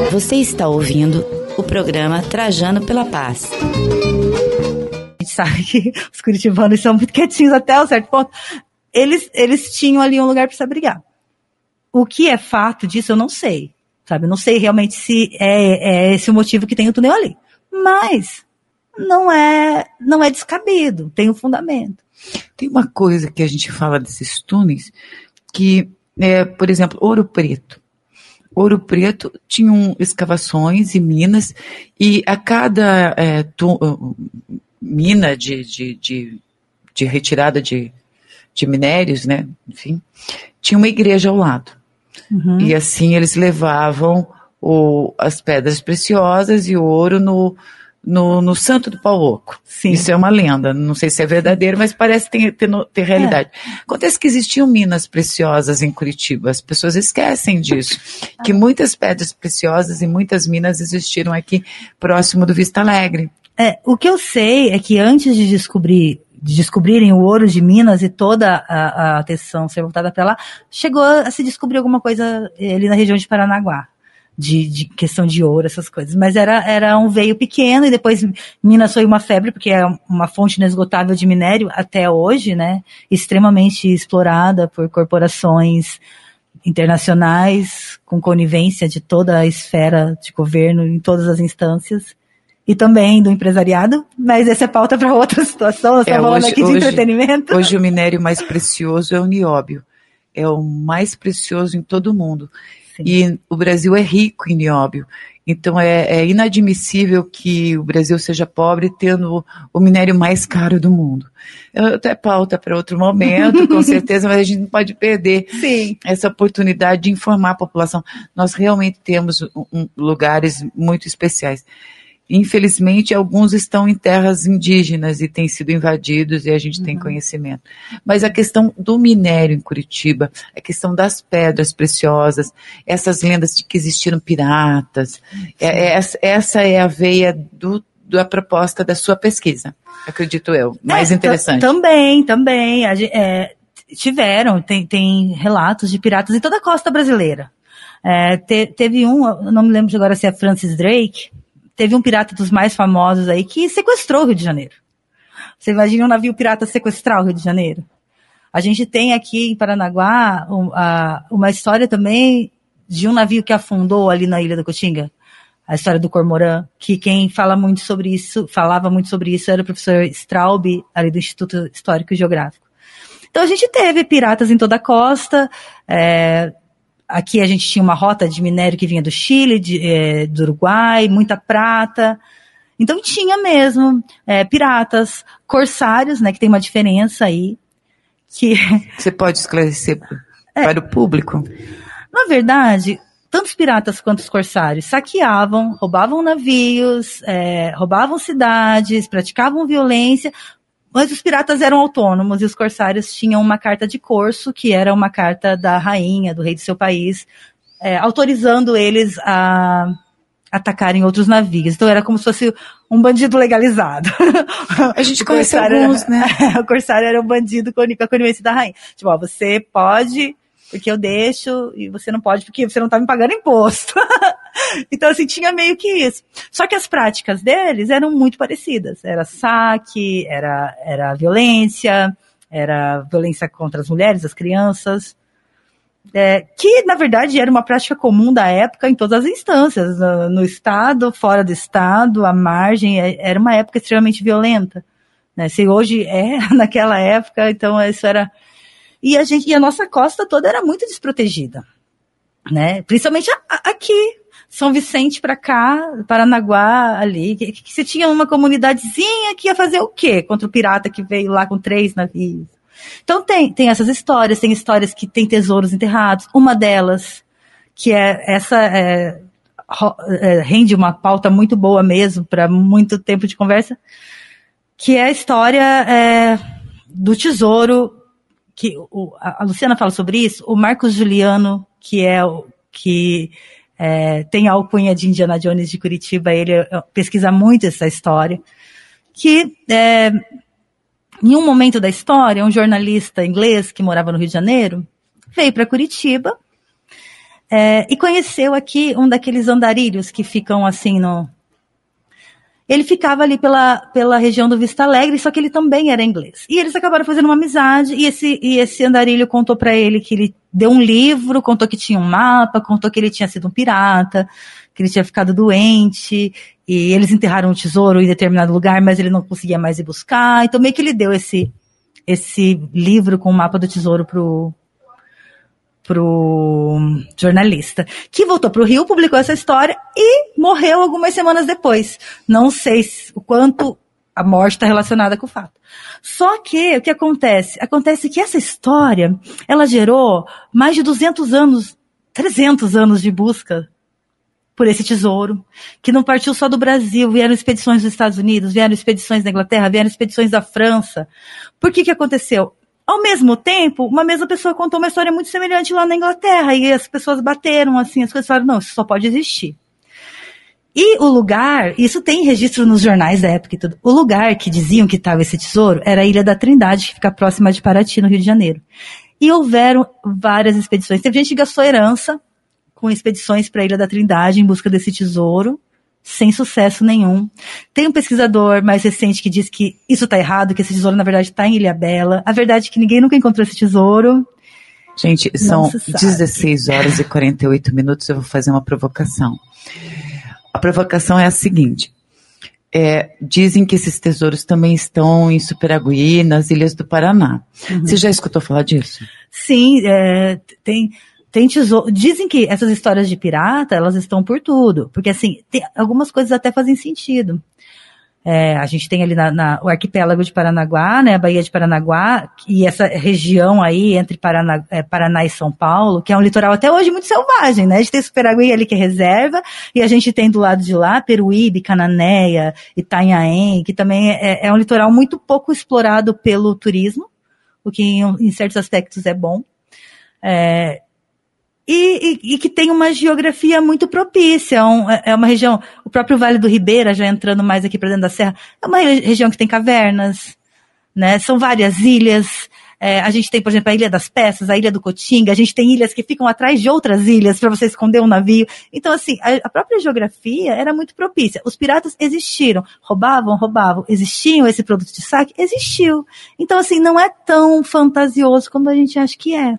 Você está ouvindo o programa Trajano pela Paz. A gente sabe que os curitibanos são muito quietinhos até um certo ponto. Eles tinham ali um lugar para se abrigar. O que é fato disso, eu não sei. Sabe? Eu não sei realmente se é esse o motivo que tem o túnel ali. Mas não é descabido, tem um fundamento. Tem uma coisa que a gente fala desses túneis, que por exemplo, Ouro Preto. Ouro Preto tinham escavações e minas, e a cada mina de retirada de minérios, né, enfim, tinha uma igreja ao lado. Uhum. E assim eles levavam as pedras preciosas e o ouro no Santo do Pau Oco. Sim. Isso é uma lenda, não sei se é verdadeiro, mas parece ter realidade. Acontece que existiam minas preciosas em Curitiba, as pessoas esquecem disso, que muitas pedras preciosas e muitas minas existiram aqui próximo do Vista Alegre. O que eu sei é que antes de descobrirem o ouro de Minas e toda a atenção ser voltada para lá, chegou a se descobrir alguma coisa ali na região de Paranaguá. De questão de ouro, essas coisas. Mas era um veio pequeno, e depois Minas foi uma febre, porque é uma fonte inesgotável de minério até hoje, né? Extremamente explorada por corporações internacionais, com conivência de toda a esfera de governo, em todas as instâncias. E também do empresariado, mas essa é pauta para outra situação, nós estamos falando aqui de entretenimento. Hoje o minério mais precioso é o nióbio. É o mais precioso em todo o mundo. Sim. E o Brasil é rico em nióbio. Então é inadmissível que o Brasil seja pobre tendo o minério mais caro do mundo. É pauta para outro momento, com certeza, mas a gente não pode perder essa oportunidade de informar a população. Nós realmente temos lugares muito especiais. Infelizmente, alguns estão em terras indígenas e têm sido invadidos e a gente tem conhecimento. Mas a questão do minério em Curitiba, a questão das pedras preciosas, essas lendas de que existiram piratas, essa é a veia da proposta da sua pesquisa, acredito eu, mais interessante. Também. Tem relatos de piratas em toda a costa brasileira. Teve eu não me lembro agora se é Francis Drake. Teve um pirata dos mais famosos aí que sequestrou o Rio de Janeiro. Você imagina um navio pirata sequestrar o Rio de Janeiro? A gente tem aqui em Paranaguá uma história também de um navio que afundou ali na Ilha da Cotinga. A história do Cormorã, que quem falava muito sobre isso era o professor Straub, ali do Instituto Histórico e Geográfico. Então a gente teve piratas em toda a costa. Aqui a gente tinha uma rota de minério que vinha do Chile, do Uruguai, muita prata. Então tinha mesmo piratas, corsários, né, que tem uma diferença aí. Você pode esclarecer para o público? Na verdade, tanto os piratas quanto os corsários saqueavam, roubavam navios, roubavam cidades, praticavam violência. Mas os piratas eram autônomos e os corsários tinham uma carta de corso, que era uma carta da rainha, do rei do seu país, autorizando eles a atacarem outros navios. Então era como se fosse um bandido legalizado. A gente conhece alguns, né? O corsário era um bandido com a conivência da rainha. Tipo, você pode, porque eu deixo, e você não pode, porque você não tá me pagando imposto. Então, assim, tinha meio que isso. Só que as práticas deles eram muito parecidas. Era saque, era violência contra as mulheres, as crianças, que, na verdade, era uma prática comum da época em todas as instâncias, no Estado, fora do Estado, à margem, era uma época extremamente violenta, né? Se hoje naquela época, então isso era... E a nossa costa toda era muito desprotegida, né? Principalmente aqui. São Vicente pra cá, Paranaguá ali, que você tinha uma comunidadezinha que ia fazer o quê contra o pirata que veio lá com 3 navios. Então tem essas histórias, tem histórias que tem tesouros enterrados. Uma delas, que rende uma pauta muito boa mesmo, para muito tempo de conversa, que é a história do tesouro, que a Luciana fala sobre isso, o Marcos Juliano, que tem a alcunha de Indiana Jones de Curitiba, ele pesquisa muito essa história, que em um momento da história, um jornalista inglês que morava no Rio de Janeiro, veio para Curitiba, e conheceu aqui um daqueles andarilhos que ficam assim Ele ficava ali pela região do Vista Alegre, só que ele também era inglês. E eles acabaram fazendo uma amizade, e esse andarilho contou pra ele que ele deu um livro, contou que tinha um mapa, contou que ele tinha sido um pirata, que ele tinha ficado doente, e eles enterraram um tesouro em determinado lugar, mas ele não conseguia mais ir buscar. Então meio que ele deu esse livro com o mapa do tesouro pro jornalista, que voltou para o Rio, publicou essa história e morreu algumas semanas depois. Não sei o quanto a morte está relacionada com o fato. Só que, o que acontece? Acontece que essa história, ela gerou mais de 200 anos, 300 anos de busca por esse tesouro, que não partiu só do Brasil, vieram expedições dos Estados Unidos, vieram expedições da Inglaterra, vieram expedições da França. Por que aconteceu? Ao mesmo tempo, uma mesma pessoa contou uma história muito semelhante lá na Inglaterra, e as pessoas bateram assim, as coisas falaram, não, isso só pode existir. E o lugar, isso tem registro nos jornais da época e tudo, o lugar que diziam que estava esse tesouro era a Ilha da Trindade, que fica próxima de Paraty, no Rio de Janeiro. E houveram várias expedições. Teve gente que gastou herança com expedições para a Ilha da Trindade em busca desse tesouro, sem sucesso nenhum. Tem um pesquisador mais recente que diz que isso está errado, que esse tesouro na verdade está em Ilhabela. A verdade é que ninguém nunca encontrou esse tesouro. Gente, são 16 horas e 48 minutos, eu vou fazer uma provocação. A provocação é a seguinte, dizem que esses tesouros também estão em Superagui, nas Ilhas do Paraná. Uhum. Você já escutou falar disso? Sim, tem tesouro. Dizem que essas histórias de pirata, elas estão por tudo. Porque, assim, algumas coisas até fazem sentido. A gente tem ali o arquipélago de Paranaguá, né, a Baía de Paranaguá, e essa região aí entre Paraná e São Paulo, que é um litoral até hoje muito selvagem, né? A gente tem Superagui ali que é reserva, e a gente tem do lado de lá Peruíbe, Cananéia, Itanhaém, que também é um litoral muito pouco explorado pelo turismo, o que em certos aspectos é bom. E que tem uma geografia muito propícia, é uma região, o próprio Vale do Ribeira, já entrando mais aqui para dentro da serra, é uma região que tem cavernas, né, são várias ilhas, a gente tem, por exemplo, a Ilha das Peças, a Ilha do Cotinga, a gente tem ilhas que ficam atrás de outras ilhas para você esconder um navio, então assim, a própria geografia era muito propícia, os piratas existiram, roubavam, existiam esse produto de saque? Existiu, então assim, não é tão fantasioso como a gente acha que é.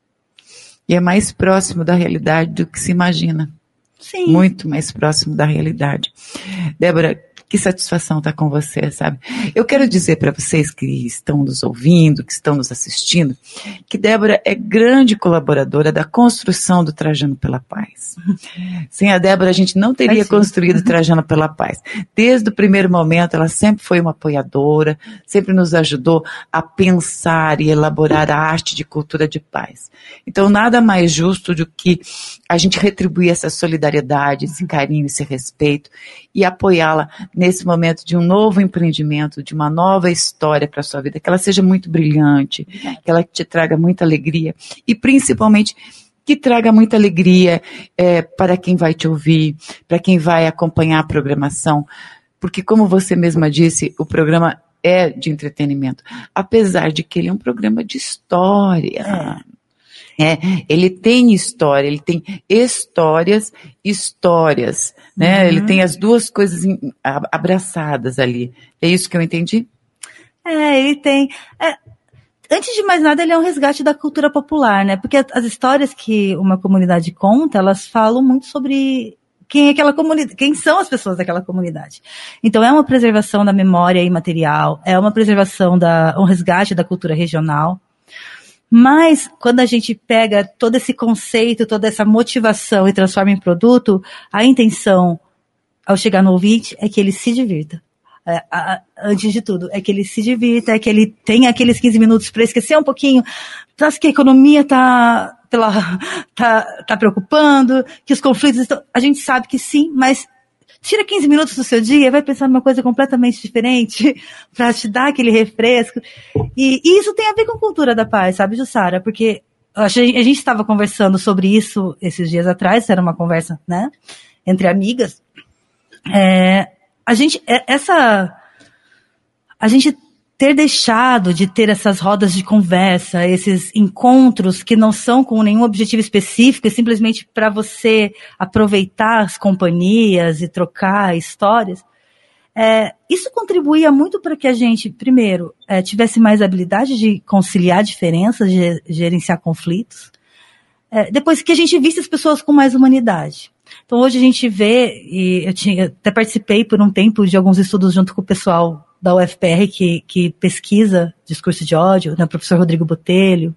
E é mais próximo da realidade do que se imagina. Sim. Muito mais próximo da realidade. Débora, que satisfação estar com você, sabe? Eu quero dizer para vocês que estão nos ouvindo, que estão nos assistindo, que Débora é grande colaboradora da construção do Trajano pela Paz. Sem a Débora, a gente não teria construído Trajano pela Paz. Desde o primeiro momento, ela sempre foi uma apoiadora, sempre nos ajudou a pensar e elaborar a arte de cultura de paz. Então, nada mais justo do que a gente retribuir essa solidariedade, esse carinho, esse respeito e apoiá-la nesse momento de um novo empreendimento, de uma nova história para a sua vida, que ela seja muito brilhante, que ela te traga muita alegria e principalmente que traga muita alegria para quem vai te ouvir, para quem vai acompanhar a programação, porque como você mesma disse, o programa é de entretenimento, apesar de que ele é um programa de história. Ele tem história, ele tem histórias, né? Uhum. Ele tem as duas coisas abraçadas ali. É isso que eu entendi? Ele tem. Antes de mais nada, ele é um resgate da cultura popular, né? Porque as histórias que uma comunidade conta, elas falam muito sobre quem é aquela comunidade, quem são as pessoas daquela comunidade. Então, é uma preservação da memória imaterial, é uma preservação um resgate da cultura regional. Mas, quando a gente pega todo esse conceito, toda essa motivação e transforma em produto, a intenção, ao chegar no ouvinte, é que ele se divirta. Antes de tudo, é que ele se divirta, é que ele tenha aqueles 15 minutos para esquecer um pouquinho, que a economia tá preocupando, que os conflitos estão... A gente sabe que sim, mas tira 15 minutos do seu dia e vai pensar numa coisa completamente diferente para te dar aquele refresco. E isso tem a ver com a cultura da paz, sabe, Jussara? Porque a gente estava conversando sobre isso esses dias atrás, era uma conversa, né, entre amigas. A gente ter deixado de ter essas rodas de conversa, esses encontros que não são com nenhum objetivo específico, é simplesmente para você aproveitar as companhias e trocar histórias, isso contribuía muito para que a gente, primeiro, tivesse mais habilidade de conciliar diferenças, de gerenciar conflitos, depois que a gente visse as pessoas com mais humanidade. Então hoje a gente vê, e eu até participei por um tempo de alguns estudos junto com o pessoal da UFPR que pesquisa discurso de ódio, né, o professor Rodrigo Botelho,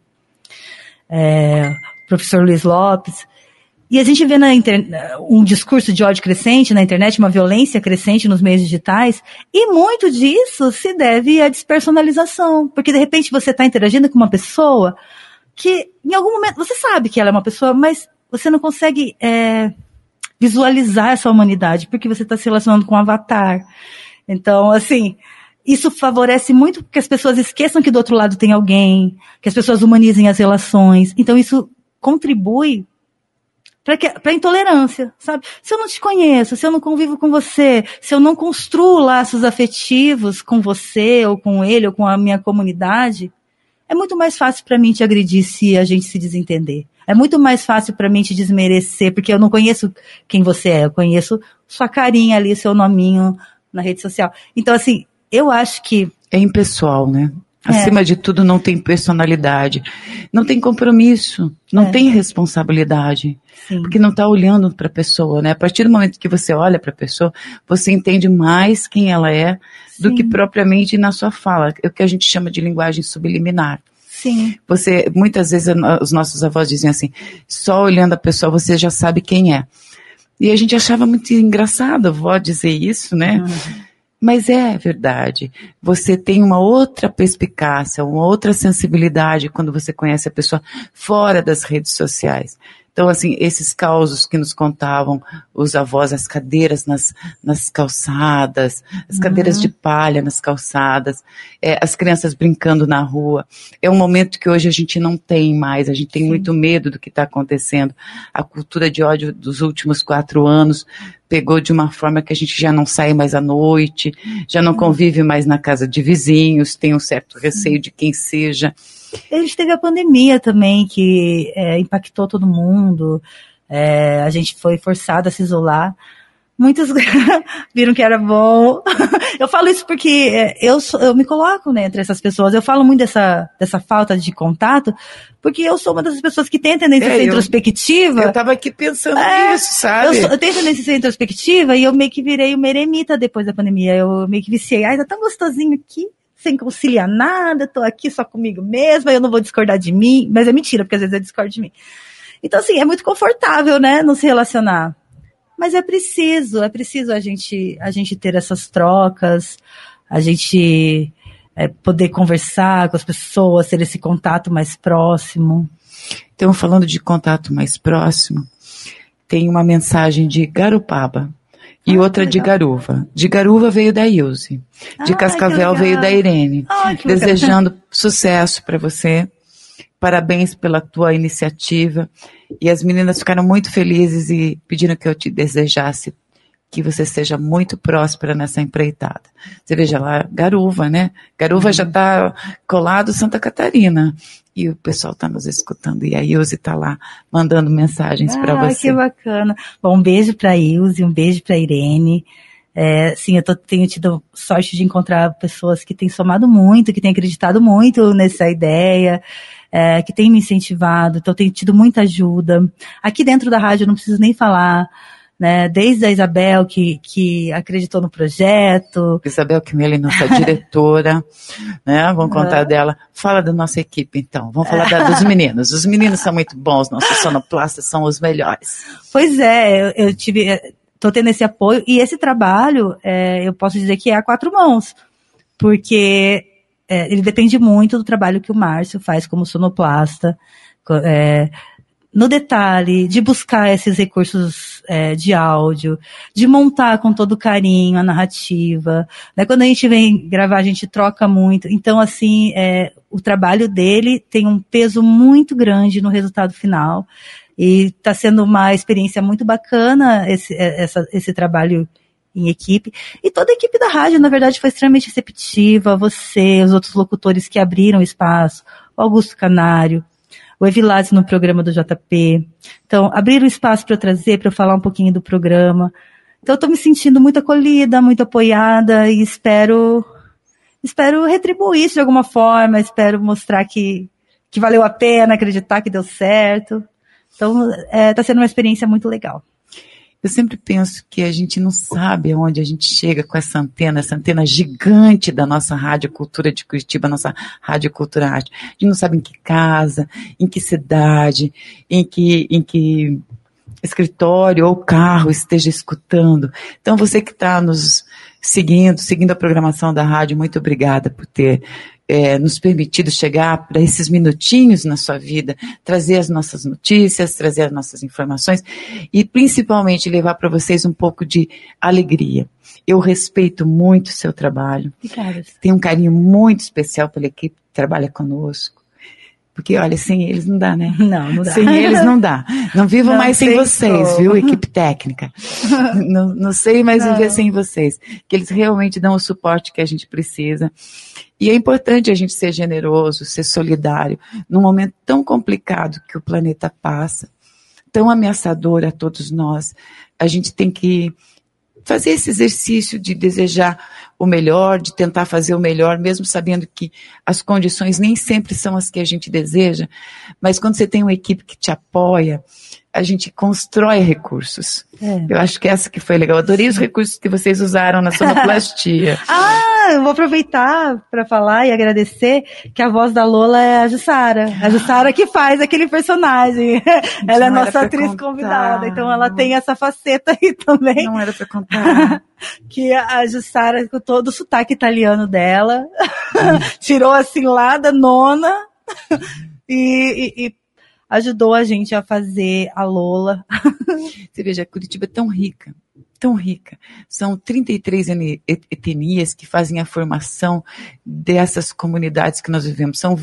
o professor Luiz Lopes, e a gente vê um discurso de ódio crescente na internet, uma violência crescente nos meios digitais, e muito disso se deve à despersonalização, porque de repente você está interagindo com uma pessoa que em algum momento, você sabe que ela é uma pessoa, mas você não consegue visualizar essa humanidade, porque você está se relacionando com um avatar. Então, assim, isso favorece muito que as pessoas esqueçam que do outro lado tem alguém, que as pessoas humanizem as relações. Então, isso contribui para a intolerância, sabe? Se eu não te conheço, se eu não convivo com você, se eu não construo laços afetivos com você, ou com ele, ou com a minha comunidade, é muito mais fácil para mim te agredir se a gente se desentender. É muito mais fácil para mim te desmerecer, porque eu não conheço quem você é, eu conheço sua carinha ali, seu nominho na rede social. Então, assim, eu acho que... É impessoal, né? Acima de tudo, não tem personalidade, não tem compromisso, não tem responsabilidade, porque não está olhando para a pessoa, né? A partir do momento que você olha para a pessoa, você entende mais quem ela é do que propriamente na sua fala, é o que a gente chama de linguagem subliminar. Sim. Você, muitas vezes, os nossos avós diziam assim, só olhando a pessoa você já sabe quem é. E a gente achava muito engraçado a avó dizer isso, né? Uhum. Mas é verdade. Você tem uma outra perspicácia, uma outra sensibilidade quando você conhece a pessoa fora das redes sociais. Então, assim, esses causos que nos contavam os avós, as cadeiras nas calçadas, as cadeiras de palha nas calçadas, as crianças brincando na rua. É um momento que hoje a gente não tem mais, a gente tem muito medo do que está acontecendo. A cultura de ódio dos últimos 4 anos pegou de uma forma que a gente já não sai mais à noite, já não convive mais na casa de vizinhos, tem um certo receio de quem seja. A gente teve a pandemia também, que impactou todo mundo, a gente foi forçado a se isolar. Muitos viram que era bom. Eu falo isso porque eu me coloco, né, entre essas pessoas. Eu falo muito dessa falta de contato, porque eu sou uma das pessoas que tem tendência a ser introspectiva. Eu estava aqui pensando nisso, sabe? Eu tenho tendência a ser introspectiva e eu meio que virei uma eremita depois da pandemia. Eu meio que viciei. Tá tão gostosinho aqui, sem conciliar nada, tô aqui só comigo mesma, eu não vou discordar de mim. Mas é mentira, porque às vezes eu discordo de mim. Então, assim, é muito confortável, né, não se relacionar. Mas é preciso a gente ter essas trocas, a gente poder conversar com as pessoas, ter esse contato mais próximo. Então, falando de contato mais próximo, tem uma mensagem de Garopaba e outra de Garuva. De Garuva veio da Ilse, de Cascavel veio da Irene, desejando sucesso para você. Parabéns pela tua iniciativa. E as meninas ficaram muito felizes e pediram que eu te desejasse que você seja muito próspera nessa empreitada. Você veja lá, Garuva, né? Garuva já está colado Santa Catarina. E o pessoal está nos escutando. E a Ilse está lá mandando mensagens para você. Que bacana. Bom, um beijo para a Ilse, um beijo para a Irene. Sim, eu tenho tido sorte de encontrar pessoas que têm somado muito, que têm acreditado muito nessa ideia. Que tem me incentivado, então eu tenho tido muita ajuda. Aqui dentro da rádio eu não preciso nem falar, né? Desde a Isabel, que acreditou no projeto. Isabel Kimeli, nossa diretora, né? Vamos contar dela. Fala da nossa equipe, então. Vamos falar dos meninos. Os meninos são muito bons, nossos sonoplastas são os melhores. Pois é, eu tô tendo esse apoio, e esse trabalho, eu posso dizer que é a 4 mãos, porque ele depende muito do trabalho que o Márcio faz como sonoplasta, no detalhe, de buscar esses recursos de áudio, de montar com todo carinho a narrativa. Né? Quando a gente vem gravar, a gente troca muito. Então, assim, o trabalho dele tem um peso muito grande no resultado final. E está sendo uma experiência muito bacana esse trabalho em equipe. E toda a equipe da rádio, na verdade, foi extremamente receptiva. Você, os outros locutores que abriram espaço, o Augusto Canário, o Evilás no programa do JP. Então, abriram espaço para eu trazer, para eu falar um pouquinho do programa. Então, eu estou me sentindo muito acolhida, muito apoiada e espero retribuir isso de alguma forma, espero mostrar que valeu a pena, acreditar que deu certo. Então, está sendo uma experiência muito legal. Eu sempre penso que a gente não sabe aonde a gente chega com essa antena gigante da nossa Rádio Cultura de Curitiba, nossa Rádio Cultura Arte. A gente não sabe em que casa, em que cidade, em que escritório ou carro esteja escutando. Então, você que está nos seguindo a programação da rádio, muito obrigada por ter nos permitido chegar para esses minutinhos na sua vida, trazer as nossas notícias, trazer as nossas informações e principalmente levar para vocês um pouco de alegria. Eu respeito muito o seu trabalho. Obrigada. Tenho um carinho muito especial pela equipe que trabalha conosco. Porque, olha, sem eles não dá, né? Não dá. Sem eles não dá. Não vivo mais sem vocês, viu, equipe técnica? Não sei mais viver sem vocês. Que eles realmente dão o suporte que a gente precisa. E é importante a gente ser generoso, ser solidário, num momento tão complicado que o planeta passa, tão ameaçador a todos nós. A gente tem que fazer esse exercício de desejar o melhor, de tentar fazer o melhor, mesmo sabendo que as condições nem sempre são as que a gente deseja, mas quando você tem uma equipe que te apoia, a gente constrói recursos. Eu acho que essa que foi legal. Adorei os recursos que vocês usaram na sonoplastia. Eu vou aproveitar para falar e agradecer que a voz da Lola é a Jussara. A Jussara que faz aquele personagem. Ela é nossa atriz convidada, então ela tem essa faceta aí também. Não era para contar. Que a Jussara, com todo o sotaque italiano dela, tirou assim lá da nona e ajudou a gente a fazer a Lola. Você veja, Curitiba é tão rica. São 33 etnias que fazem a formação dessas comunidades que nós vivemos. São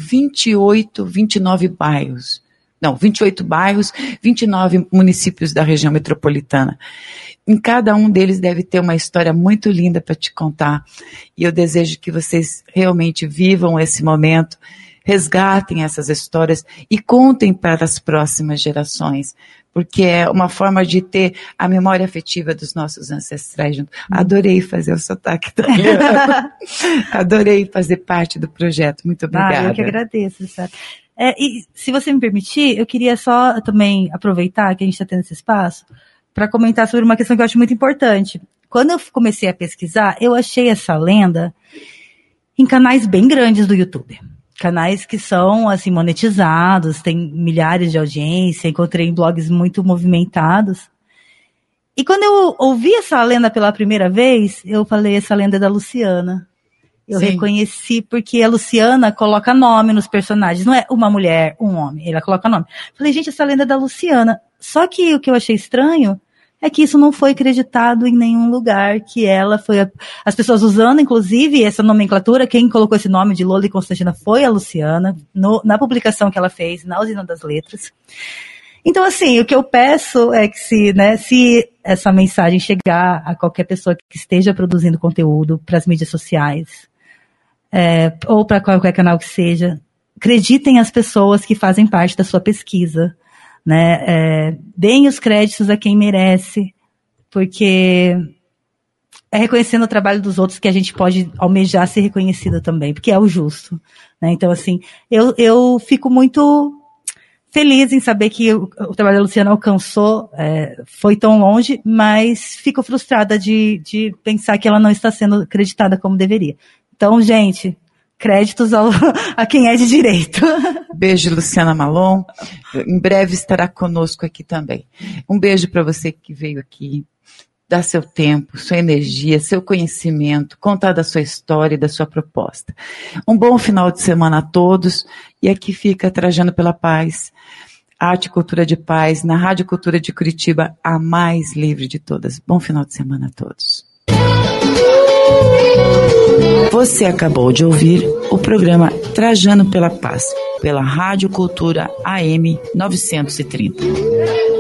29 bairros. Não, 28 bairros, 29 municípios da região metropolitana. Em cada um deles deve ter uma história muito linda para te contar. E eu desejo que vocês realmente vivam esse momento, resgatem essas histórias e contem para as próximas gerações, porque é uma forma de ter a memória afetiva dos nossos ancestrais junto. Adorei fazer o sotaque italiano. Adorei fazer parte do projeto. Muito obrigada. Eu que agradeço, sabe? E se você me permitir, eu queria só também aproveitar que a gente está tendo esse espaço para comentar sobre uma questão que eu acho muito importante. Quando eu comecei a pesquisar, eu achei essa lenda em canais bem grandes do YouTube. Canais que são, assim, monetizados, tem milhares de audiência, encontrei em blogs muito movimentados. E quando eu ouvi essa lenda pela primeira vez, eu falei, essa lenda é da Luciana. Eu reconheci, porque a Luciana coloca nome nos personagens, não é uma mulher, um homem, ela coloca nome. Falei, gente, essa lenda é da Luciana. Só que o que eu achei estranho é que isso não foi acreditado em nenhum lugar, que ela foi, as pessoas usando, inclusive, essa nomenclatura, quem colocou esse nome de Lola e Constantina foi a Luciana, na publicação que ela fez, na Usina das Letras. Então, assim, o que eu peço é que se essa mensagem chegar a qualquer pessoa que esteja produzindo conteúdo para as mídias sociais, ou para qualquer canal que seja, acreditem as pessoas que fazem parte da sua pesquisa. Deem os créditos a quem merece, porque é reconhecendo o trabalho dos outros que a gente pode almejar ser reconhecido também, porque é o justo, né? Então, assim, eu fico muito feliz em saber que o trabalho da Luciana alcançou, foi tão longe, mas fico frustrada de pensar que ela não está sendo acreditada como deveria. Então, gente, créditos a quem é de direito. Beijo, Luciana Malon. Em breve estará conosco aqui também. Um beijo para você que veio aqui, dar seu tempo, sua energia, seu conhecimento, contar da sua história e da sua proposta. Um bom final de semana a todos. E aqui fica Trajano pela Paz, Arte e Cultura de Paz, na Rádio Cultura de Curitiba, a mais livre de todas. Bom final de semana a todos. Você acabou de ouvir o programa Trajano pela Paz, pela Rádio Cultura AM 930.